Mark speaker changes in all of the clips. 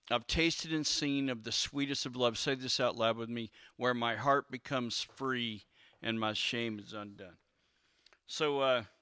Speaker 1: I've tasted and seen of the sweetest of love. Say this out loud with me. Where my heart becomes free and my shame is undone. So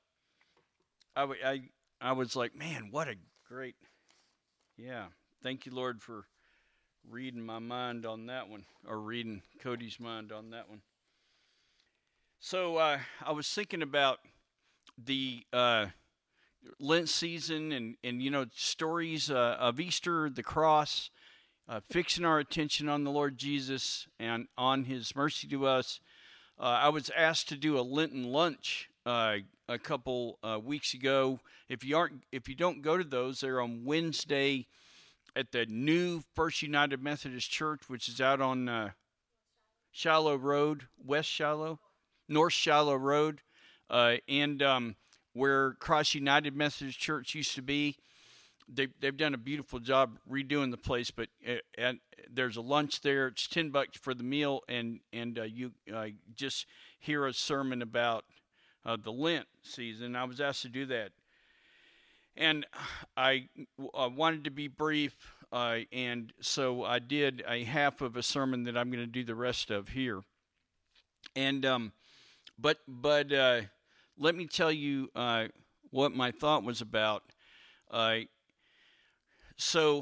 Speaker 1: I was like, man, what a great, yeah. Thank you, Lord, for reading my mind on that one, or reading Cody's mind on that one. So I was thinking about the Lent season and stories of Easter, the cross, fixing our attention on the Lord Jesus and on His mercy to us. I was asked to do a Lenten lunch a couple weeks ago. If you don't go to those, they're on Wednesday at the new First United Methodist Church, which is out on Shallow Road, North Shallow Road, and where Cross United Methodist Church used to be. They've done a beautiful job redoing the place, but there's a lunch there. It's $10 for the meal, and you just hear a sermon about the Lent season. I was asked to do that, and I wanted to be brief, and so I did a half of a sermon that I'm going to do the rest of here. And but let me tell you what my thought was about. So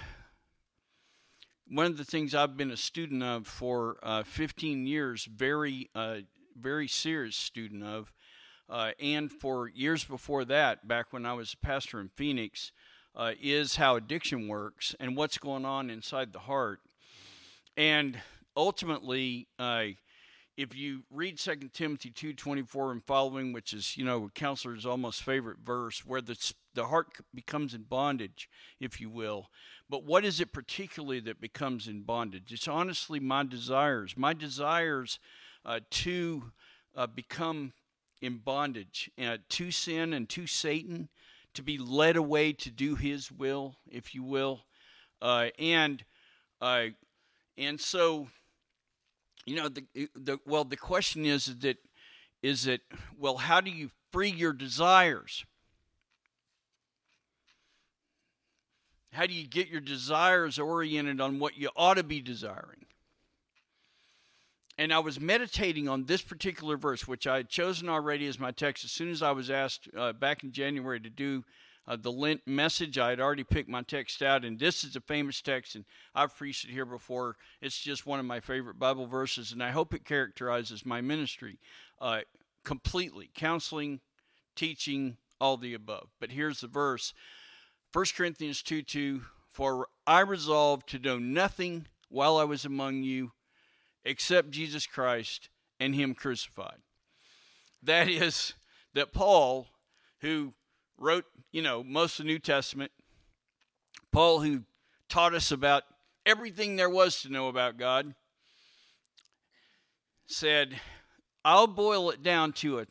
Speaker 1: one of the things I've been a student of for 15 years, very serious student of, and for years before that, back when I was a pastor in Phoenix, is how addiction works and what's going on inside the heart. And ultimately, if you read 2 Timothy 2:24 and following, which is, a counselor's almost favorite verse, where the heart becomes in bondage, if you will. But what is it particularly that becomes in bondage? It's honestly my desires to become in bondage to sin and to Satan, to be led away to do his will, if you will. And so, the question is that how do you free your desires? How do you get your desires oriented on what you ought to be desiring? And I was meditating on this particular verse, which I had chosen already as my text. As soon as I was asked back in January to do the Lent message, I had already picked my text out, and this is a famous text, and I've preached it here before. It's just one of my favorite Bible verses, and I hope it characterizes my ministry completely. Counseling, teaching, all the above. But here's the verse. 1 Corinthians 2:2, for I resolved to know nothing while I was among you except Jesus Christ and Him crucified. That is, that Paul, who wrote, most of the New Testament, Paul, who taught us about everything there was to know about God, said, I'll boil it down to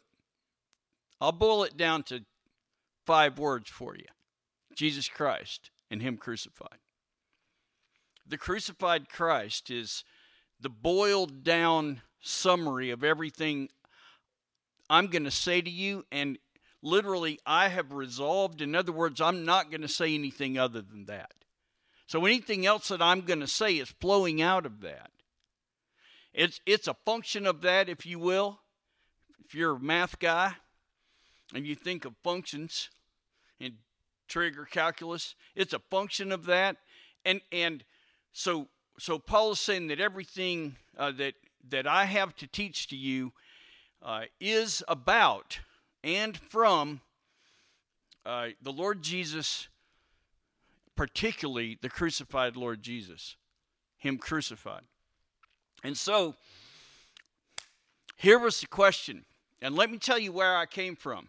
Speaker 1: 5 words for you. Jesus Christ and Him crucified. The crucified Christ is the boiled down summary of everything I'm going to say to you, and literally I have resolved. In other words, I'm not going to say anything other than that. So anything else that I'm going to say is flowing out of that. It's a function of that, if you will. If you're a math guy and you think of functions in trig or calculus, it's a function of that. And so Paul is saying that everything that I have to teach to you is about and from the Lord Jesus, particularly the crucified Lord Jesus, Him crucified. And so here was the question, and let me tell you where I came from.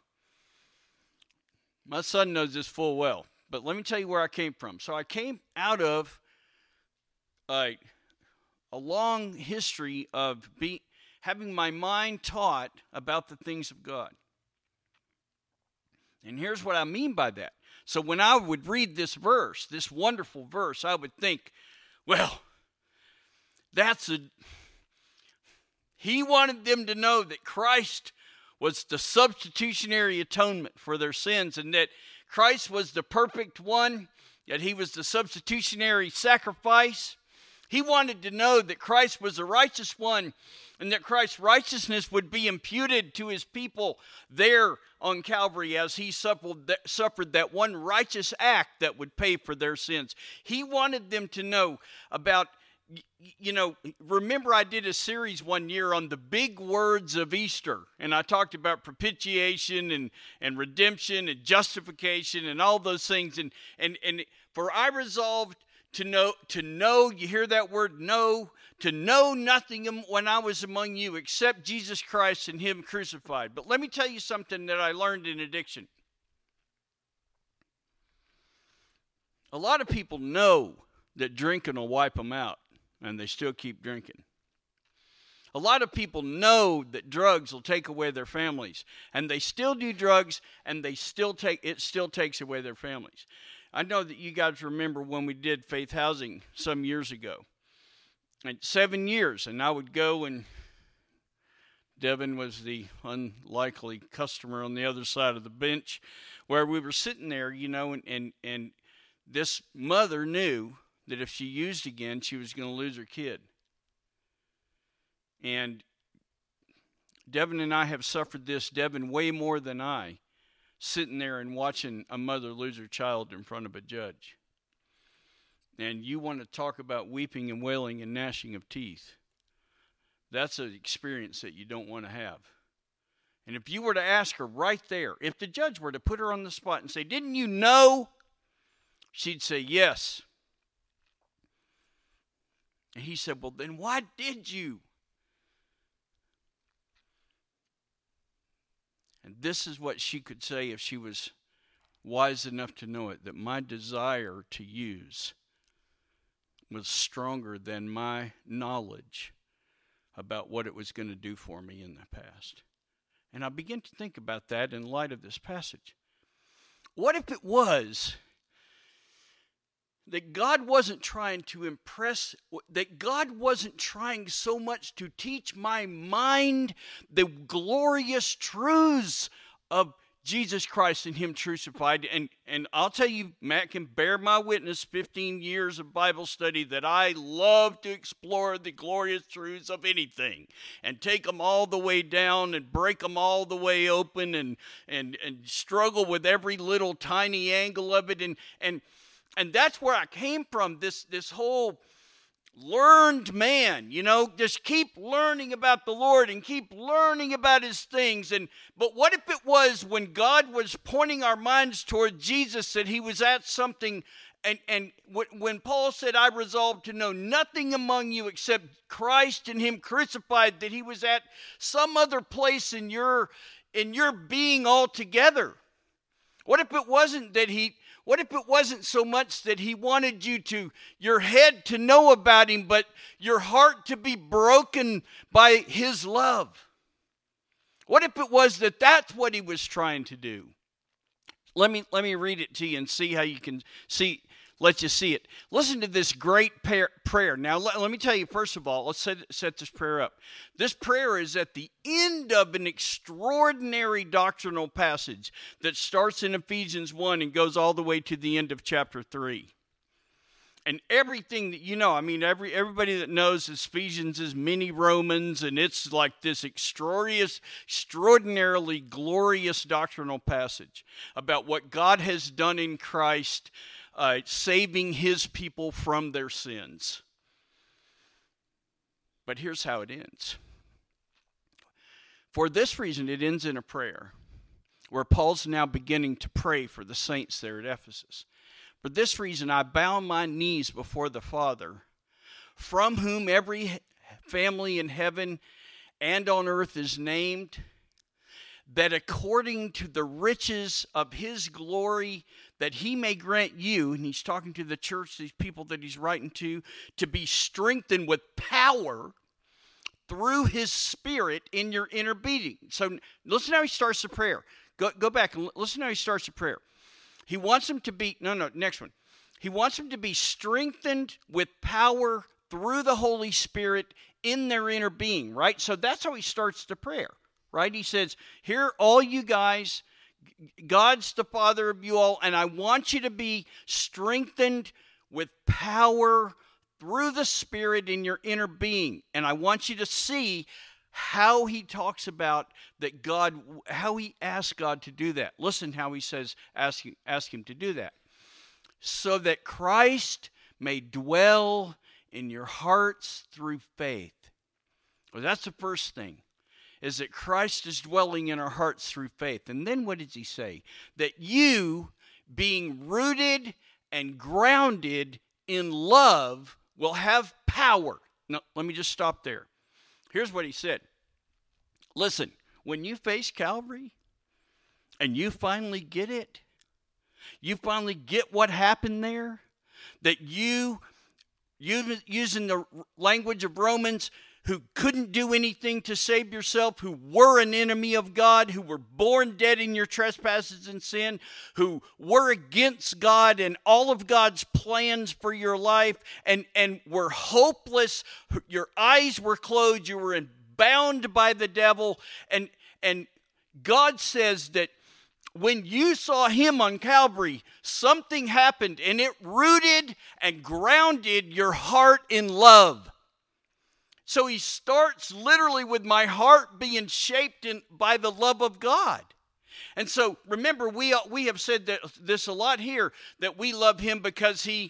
Speaker 1: My son knows this full well, but let me tell you where I came from. So I came out of a long history of having my mind taught about the things of God. And here's what I mean by that. So when I would read this verse, this wonderful verse, I would think, well, he wanted them to know that Christ was the substitutionary atonement for their sins, and that Christ was the perfect one, that he was the substitutionary sacrifice. He wanted to know that Christ was the righteous one and that Christ's righteousness would be imputed to his people there on Calvary as he suffered that one righteous act that would pay for their sins. He wanted them to know about, remember I did a series one year on the big words of Easter, and I talked about propitiation and redemption and justification and all those things. And for I resolved to know, you hear that word, know, to know nothing when I was among you except Jesus Christ and him crucified. But let me tell you something that I learned in addiction. A lot of people know that drinking will wipe them out, and they still keep drinking. A lot of people know that drugs will take away their families, and they still do drugs, and it still takes away their families. I know that you guys remember when we did Faith Housing some years ago. And 7 years, and I would go, and Devin was the unlikely customer on the other side of the bench, where we were sitting there, and this mother knew that if she used again, she was going to lose her kid. And Devin and I have suffered this, Devin way more than I, sitting there and watching a mother lose her child in front of a judge. And you want to talk about weeping and wailing and gnashing of teeth. That's an experience that you don't want to have. And if you were to ask her right there, if the judge were to put her on the spot and say, "Didn't you know?" She'd say, "Yes." And he said, "Well, then why did you?" And this is what she could say if she was wise enough to know it, that my desire to use was stronger than my knowledge about what it was going to do for me in the past. And I begin to think about that in light of this passage. What if it was that God wasn't trying to impress, that God wasn't trying so much to teach my mind the glorious truths of Jesus Christ and him crucified? And I'll tell you, Matt can bear my witness, 15 years of Bible study, that I love to explore the glorious truths of anything and take them all the way down and break them all the way open and struggle with every little tiny angle of it. And that's where I came from, this whole learned man, just keep learning about the Lord and keep learning about his things. But what if it was when God was pointing our minds toward Jesus that he was at something, and when Paul said, "I resolved to know nothing among you except Christ and him crucified," that he was at some other place in your being altogether? What if it wasn't so much that he wanted your head to know about him, but your heart to be broken by his love? What if it was that that's what he was trying to do? Let me read it to you and see how you can let you see it. Listen to this great prayer. Now, let me tell you, first of all, let's set this prayer up. This prayer is at the end of an extraordinary doctrinal passage that starts in Ephesians 1 and goes all the way to the end of chapter 3. And everything that everybody that knows Ephesians is mini Romans, and it's like this extraordinarily glorious doctrinal passage about what God has done in Christ, saving his people from their sins. But here's how it ends. For this reason, it ends in a prayer where Paul's now beginning to pray for the saints there at Ephesus. For this reason, I bow my knees before the Father, from whom every family in heaven and on earth is named, that according to the riches of his glory, that he may grant you, and he's talking to the church, these people that he's writing to be strengthened with power through his Spirit in your inner being. So listen how he starts the prayer. Go back and listen how he starts the prayer. He wants them to be, next one. He wants them to be strengthened with power through the Holy Spirit in their inner being, right? So that's how he starts the prayer, right? He says, here, all you guys, God's the Father of you all, and I want you to be strengthened with power through the Spirit in your inner being. And I want you to see how he talks about that God, how he asks God to do that. Listen how he says, ask him to do that. So that Christ may dwell in your hearts through faith. Well, that's the first thing, is that Christ is dwelling in our hearts through faith. And then what does he say? That you, being rooted and grounded in love, will have power. Now, let me just stop there. Here's what he said. Listen, when you face Calvary and you finally get it, you finally get what happened there, that you using the language of Romans, who couldn't do anything to save yourself, who were an enemy of God, who were born dead in your trespasses and sin, who were against God and all of God's plans for your life, and were hopeless. Your eyes were closed. You were bound by the devil. And God says that when you saw him on Calvary, something happened, and it rooted and grounded your heart in love. So he starts literally with my heart being shaped by the love of God. And so remember, we have said this a lot here, that we love him because he,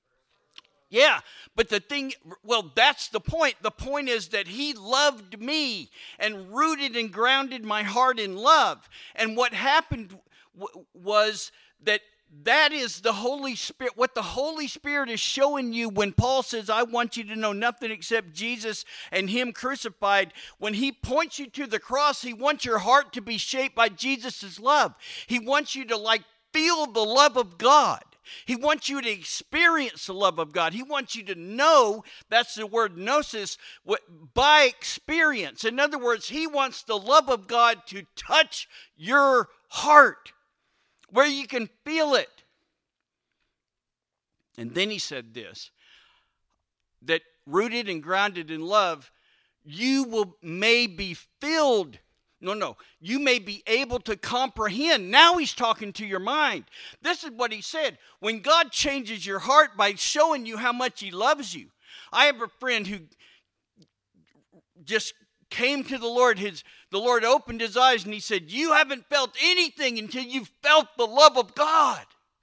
Speaker 1: but the thing, well, that's the point. The point is that he loved me and rooted and grounded my heart in love. And what happened was that is the Holy Spirit. What the Holy Spirit is showing you when Paul says, I want you to know nothing except Jesus and him crucified. When he points you to the cross, he wants your heart to be shaped by Jesus' love. He wants you to feel the love of God. He wants you to experience the love of God. He wants you to know, that's the word gnosis, by experience. In other words, he wants the love of God to touch your heart, where you can feel it. And then he said this, that rooted and grounded in love, you may be filled. You may be able to comprehend. Now he's talking to your mind. This is what he said. When God changes your heart by showing you how much he loves you. I have a friend who just came to the Lord. The Lord opened his eyes and he said, you haven't felt anything until you've felt the love of God.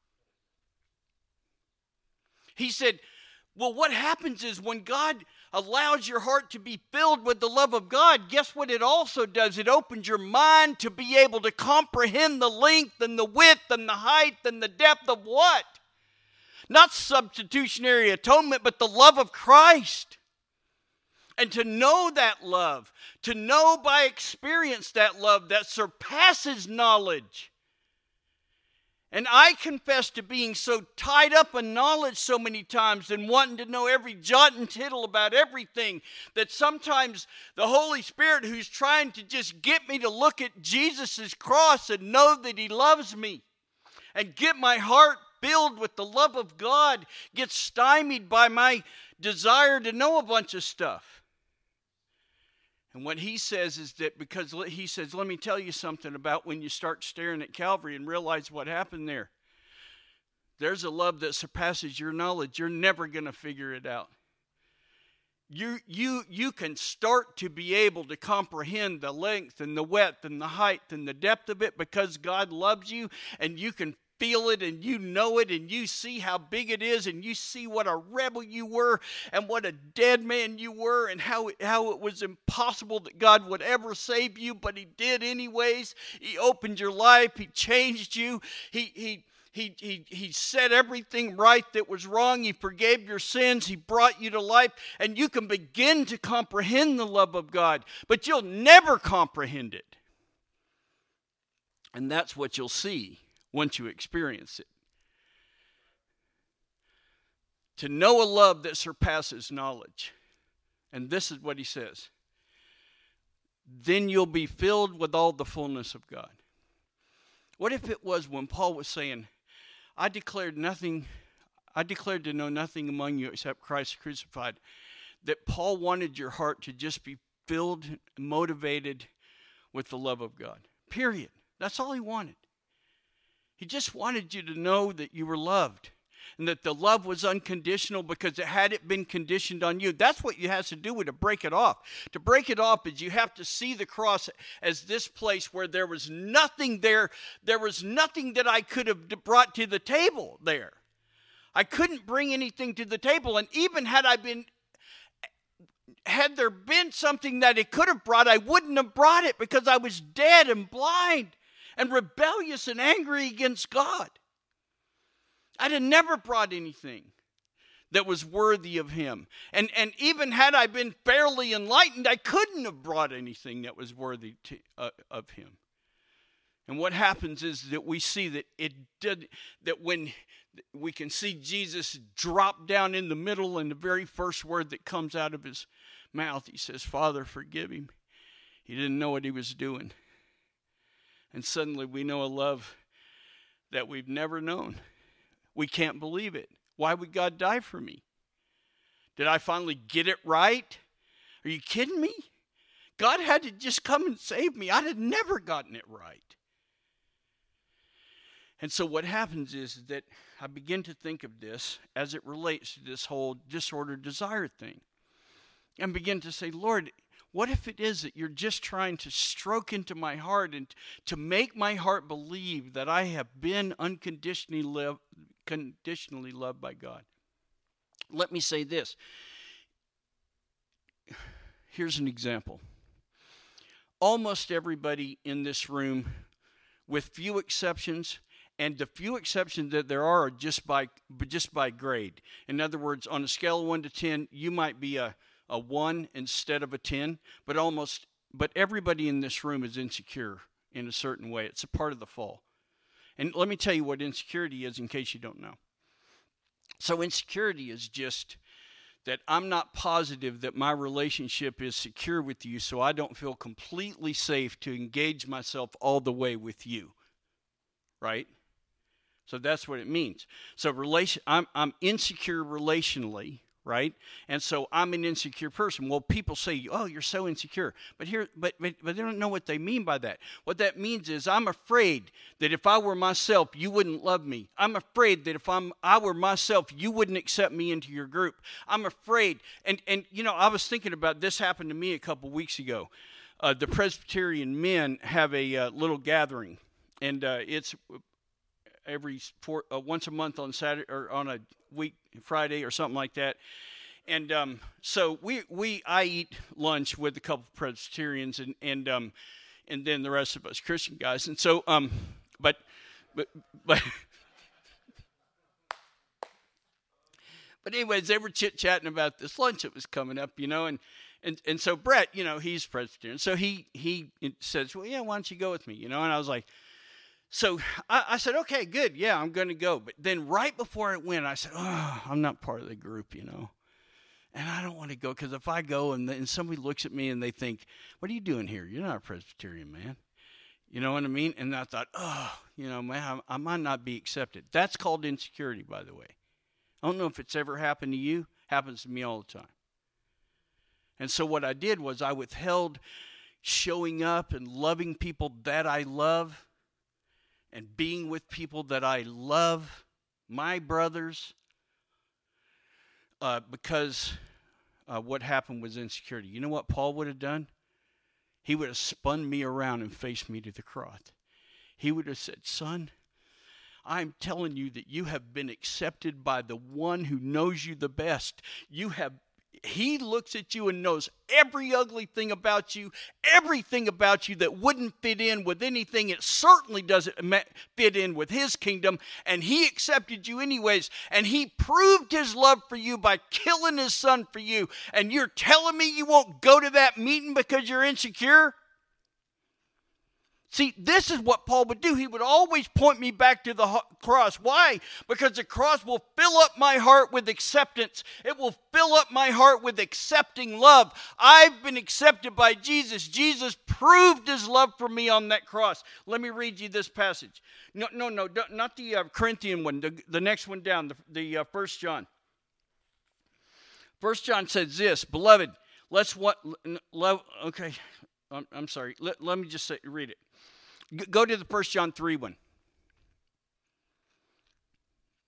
Speaker 1: He said, well, what happens is when God allows your heart to be filled with the love of God, guess what it also does? It opens your mind to be able to comprehend the length and the width and the height and the depth of what? Not substitutionary atonement, but the love of Christ. And to know that love, to know by experience that love that surpasses knowledge. And I confess to being so tied up in knowledge so many times and wanting to know every jot and tittle about everything, that sometimes the Holy Spirit, who's trying to just get me to look at Jesus' cross and know that he loves me and get my heart filled with the love of God, gets stymied by my desire to know a bunch of stuff. And what he says is that, because he says, let me tell you something about when you start staring at Calvary and realize what happened there. There's a love that surpasses your knowledge. You're never going to figure it out. You can start to be able to comprehend the length and the width and the height and the depth of it because God loves you, and you can feel it and you know it and you see how big it is and you see what a rebel you were and what a dead man you were and how it was impossible that God would ever save you, but he did anyways. He opened your life. He changed you. He set everything right that was wrong. He forgave your sins. He brought you to life, and you can begin to comprehend the love of God, but you'll never comprehend it. And that's what you'll see once you experience it. To know a love that surpasses knowledge. And this is what he says. Then you'll be filled with all the fullness of God. What if it was when Paul was saying, I declared to know nothing among you except Christ crucified, that Paul wanted your heart to just be filled, motivated with the love of God. Period. That's all he wanted. He just wanted you to know that you were loved and that the love was unconditional, because it had it been conditioned on you. That's what you have to do to break it off. To break it off is you have to see the cross as this place where there was nothing there. There was nothing that I could have brought to the table there. I couldn't bring anything to the table. And even had there been something that it could have brought, I wouldn't have brought it, because I was dead and blind and rebellious and angry against God. I'd have never brought anything that was worthy of him. And even had I been fairly enlightened, I couldn't have brought anything that was worthy of him. And what happens is that we see that when we can see Jesus drop down in the middle, and the very first word that comes out of his mouth, he says, Father, forgive him. He didn't know what he was doing. And suddenly we know a love that we've never known. We can't believe it. Why would God die for me? Did I finally get it right? Are you kidding me? God had to just come and save me. I'd have never gotten it right. And so what happens is that I begin to think of this as it relates to this whole disordered desire thing. And begin to say, Lord, what if it is that you're just trying to stroke into my heart and to make my heart believe that I have been unconditionally loved by God? Let me say this. Here's an example. Almost everybody in this room, with few exceptions, and the few exceptions that there are just by grade. In other words, on a scale of 1 to 10, you might be a 1 instead of a 10, but everybody in this room is insecure in a certain way. It's a part of the fall. And let me tell you what insecurity is in case you don't know. So insecurity is just that I'm not positive that my relationship is secure with you, so I don't feel completely safe to engage myself all the way with you. Right? So that's what it means. So I'm insecure relationally, right? And so I'm an insecure person. Well, people say, "Oh, you're so insecure," but they don't know what they mean by that. What that means is I'm afraid that if I were myself, you wouldn't love me. I'm afraid that if I were myself, you wouldn't accept me into your group. I'm afraid, and I was thinking about this. Happened to me a couple weeks ago. The Presbyterian men have a little gathering, and it's once a month on Saturday or on a week Friday or something like that. And so I eat lunch with a couple of Presbyterians and then the rest of us Christian guys. And so but anyways, they were chit-chatting about this lunch that was coming up, and so Brett, he's Presbyterian. So he says, "Well, yeah, why don't you go with me?" And I was like, so I said, okay, good. Yeah, I'm going to go. But then right before I went, I said, oh, I'm not part of the group, And I don't want to go, because if I go and somebody looks at me and they think, what are you doing here? You're not a Presbyterian, man. You know what I mean? And I thought, man, I might not be accepted. That's called insecurity, by the way. I don't know if it's ever happened to you. Happens to me all the time. And so what I did was I withheld showing up and loving people that I love, and being with people that I love, my brothers, because what happened was insecurity. You know what Paul would have done? He would have spun me around and faced me to the cross. He would have said, son, I'm telling you that you have been accepted by the one who knows you the best. He looks at you and knows every ugly thing about you, everything about you that wouldn't fit in with anything. It certainly doesn't fit in with his kingdom. And he accepted you anyways. And he proved his love for you by killing his son for you. And you're telling me you won't go to that meeting because you're insecure? See, this is what Paul would do. He would always point me back to the cross. Why? Because the cross will fill up my heart with acceptance. It will fill up my heart with accepting love. I've been accepted by Jesus. Jesus proved his love for me on that cross. Let me read you this passage. No, not the Corinthian one. The next one down, the 1 John. 1 John says this, beloved, okay, I'm sorry. Let me just read it. Go to the 1 John 3 one.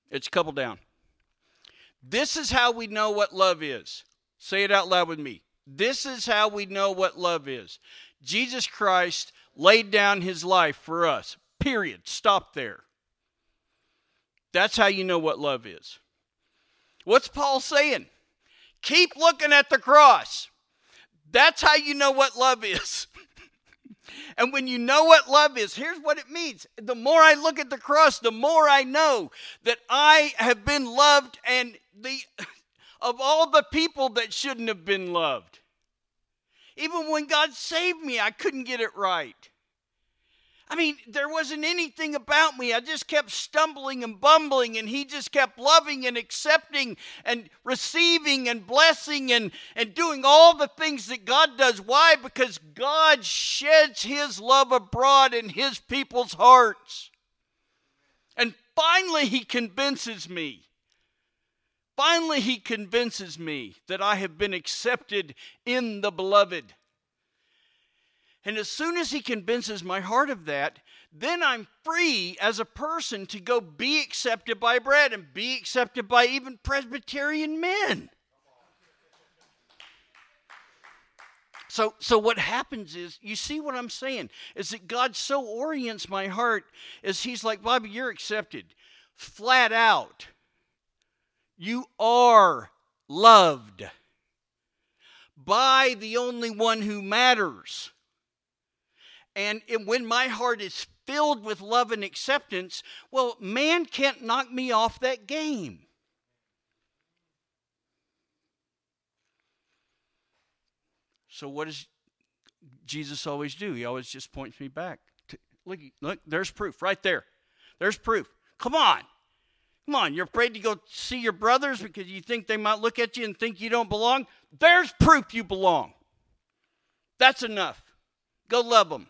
Speaker 1: It's a couple down. This is how we know what love is. Say it out loud with me. This is how we know what love is. Jesus Christ laid down his life for us. Period. Stop there. That's how you know what love is. What's Paul saying? Keep looking at the cross. That's how you know what love is. And when you know what love is, here's what it means. The more I look at the cross, the more I know that I have been loved, and of all the people that shouldn't have been loved. Even when God saved me, I couldn't get it right. I mean, there wasn't anything about me. I just kept stumbling and bumbling, and he just kept loving and accepting and receiving and blessing and doing all the things that God does. Why? Because God sheds his love abroad in his people's hearts. And finally, he convinces me. Finally, he convinces me that I have been accepted in the beloved. And as soon as he convinces my heart of that, then I'm free as a person to go be accepted by Brad and be accepted by even Presbyterian men. So what happens is, you see what I'm saying, is that God so orients my heart is he's like, Bobby, you're accepted. Flat out. You are loved by the only one who matters. And when my heart is filled with love and acceptance, well, man can't knock me off that game. So what does Jesus always do? He always just points me back. Look, there's proof right there. There's proof. Come on. Come on, you're afraid to go see your brothers because you think they might look at you and think you don't belong? There's proof you belong. That's enough. Go love them.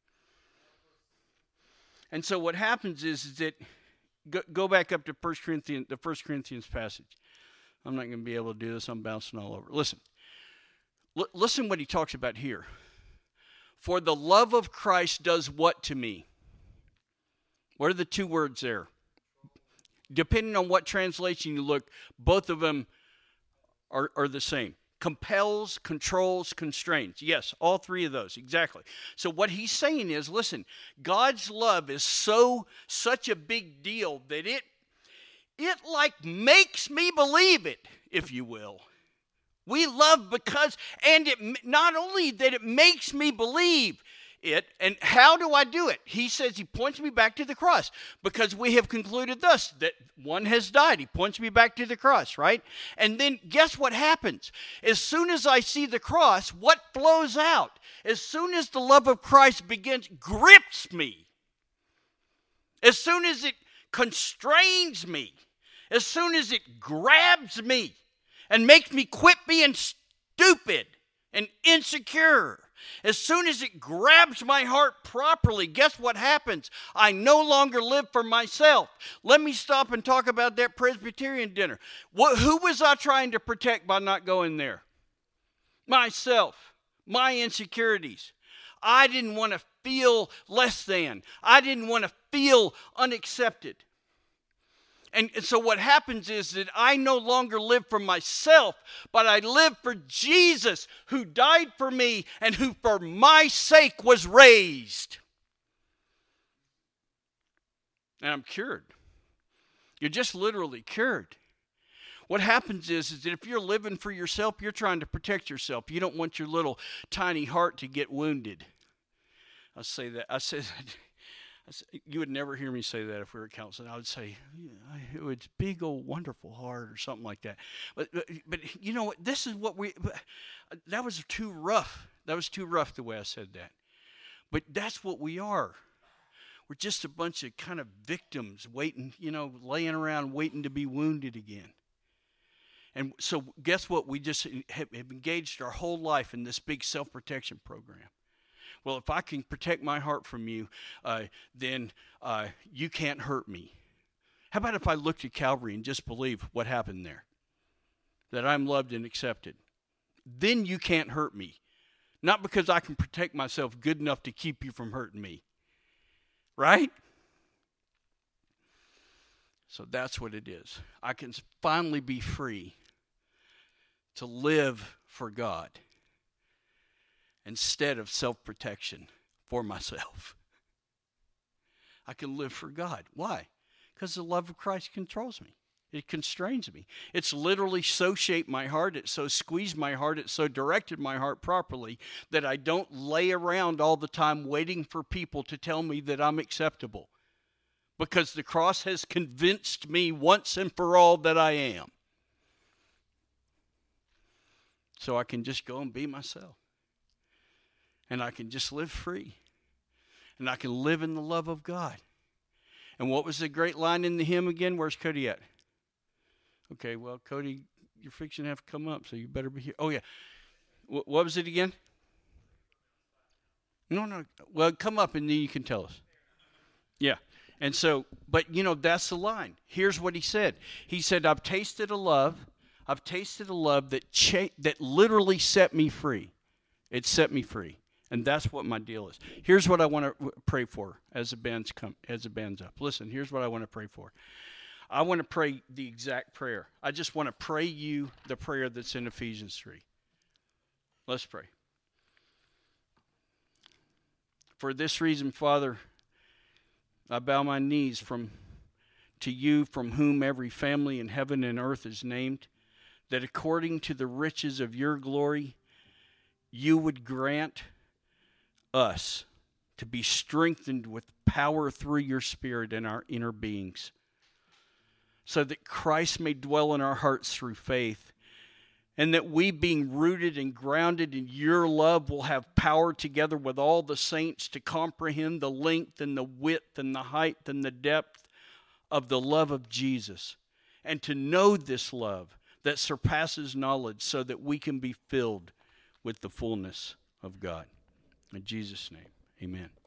Speaker 1: And so what happens is that, go back up to the 1 Corinthians passage. I'm not going to be able to do this. I'm bouncing all over. Listen. Listen what he talks about here. For the love of Christ does what to me? What are the two words there? Depending on what translation you look, both of them are the same. Compels, controls, constrains. Yes, all three of those, exactly. So what he's saying is, listen, God's love is such a big deal that it like makes me believe it, if you will. We love because, and it not only that it makes me believe it, and how do I do it? He says, he points me back to the cross, because we have concluded thus, that one has died. He points me back to the cross, right? And then guess what happens? As soon as I see the cross, what flows out? As soon as the love of Christ grips me, as soon as it constrains me, as soon as it grabs me and makes me quit being stupid and insecure, as soon as it grabs my heart properly, guess what happens? I no longer live for myself. Let me stop and talk about that Presbyterian dinner. Who was I trying to protect by not going there? Myself, my insecurities. I didn't want to feel less than. I didn't want to feel unaccepted. And so what happens is that I no longer live for myself, but I live for Jesus, who died for me and who for my sake was raised. And I'm cured. You're just literally cured. What happens is that if you're living for yourself, you're trying to protect yourself. You don't want your little tiny heart to get wounded. I say that. You would never hear me say that if we were counseling. I would say, it's big old wonderful heart or something like that. But you know what? This is what that was too rough. That was too rough the way I said that. But that's what we are. We're just a bunch of kind of victims waiting, laying around waiting to be wounded again. And so guess what? We just have engaged our whole life in this big self-protection program. Well, if I can protect my heart from you, then you can't hurt me. How about if I looked at Calvary and just believe what happened there? That I'm loved and accepted. Then you can't hurt me. Not because I can protect myself good enough to keep you from hurting me. Right? So that's what it is. I can finally be free to live for God instead of self-protection for myself. I can live for God. Why? Because the love of Christ controls me. It constrains me. It's literally so shaped my heart, it's so squeezed my heart, it's so directed my heart properly that I don't lay around all the time waiting for people to tell me that I'm acceptable. Because the cross has convinced me once and for all that I am. So I can just go and be myself. And I can just live free. And I can live in the love of God. And what was the great line in the hymn again? Where's Cody at? Okay, well, Cody, you're fixing to have to come up, so you better be here. Oh, yeah. What was it again? No. Well, come up and then you can tell us. Yeah. And so, but, that's the line. Here's what he said. He said, I've tasted a love that literally set me free. It set me free. And that's what my deal is. Here's what I want to pray for as the band's up. Listen, here's what I want to pray for. I want to pray the exact prayer. I just want to pray you the prayer that's in Ephesians 3. Let's pray. For this reason, Father, I bow my knees to you, from whom every family in heaven and earth is named, that according to the riches of your glory, you would grant us to be strengthened with power through your Spirit in our inner beings, so that Christ may dwell in our hearts through faith, and that we, being rooted and grounded in your love, will have power together with all the saints to comprehend the length and the width and the height and the depth of the love of Jesus, and to know this love that surpasses knowledge, so that we can be filled with the fullness of God. In Jesus' name, amen.